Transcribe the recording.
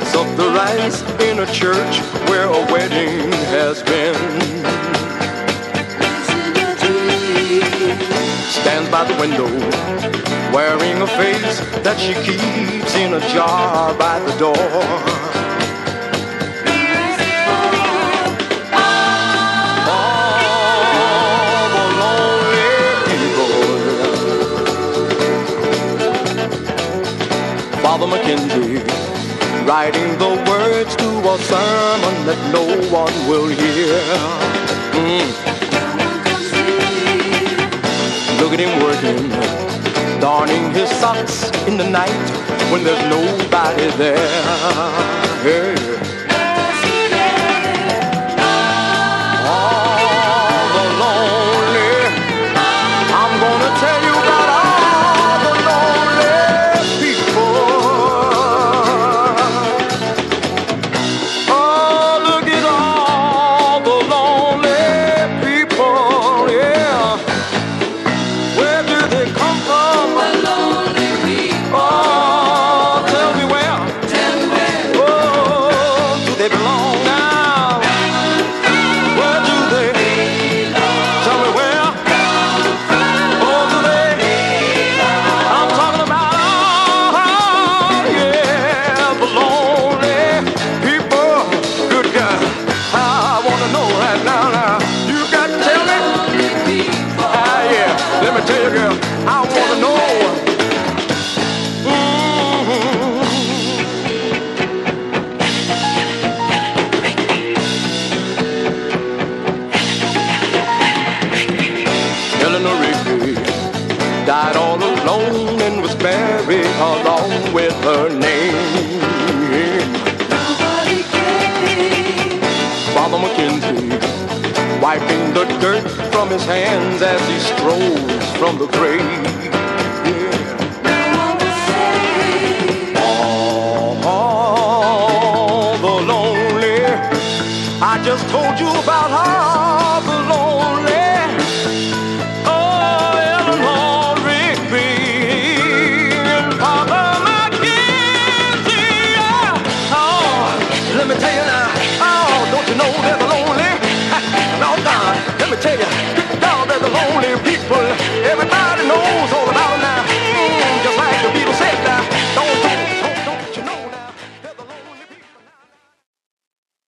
of the rice in a church where a wedding has been. Stands by the window, wearing a face that she keeps in a jar by the door. Father McKenzie, writing the words to a sermon that no one will hear. Look at him working, darning his socks in the night when there's nobody there. Hey. All the lonely, I'm gonna tell you about all the lonely people. Oh, look at all the lonely people, yeah. Where do they come from? The lonely people. Oh, tell me where. Tell me where. Oh, do they belong now? Where do they belong? Tell me where. Oh, do they? I'm talking about, oh, yeah, the lonely people. Good God, I want to know right now. You got to tell me. Ah, yeah, let me tell you, girl, I want to know. Eleanor Rigby died all alone and was buried along with her name. Father McKenzie, wiping the dirt from his hands as he strolls from the grave. All the lonely, I just told you about her.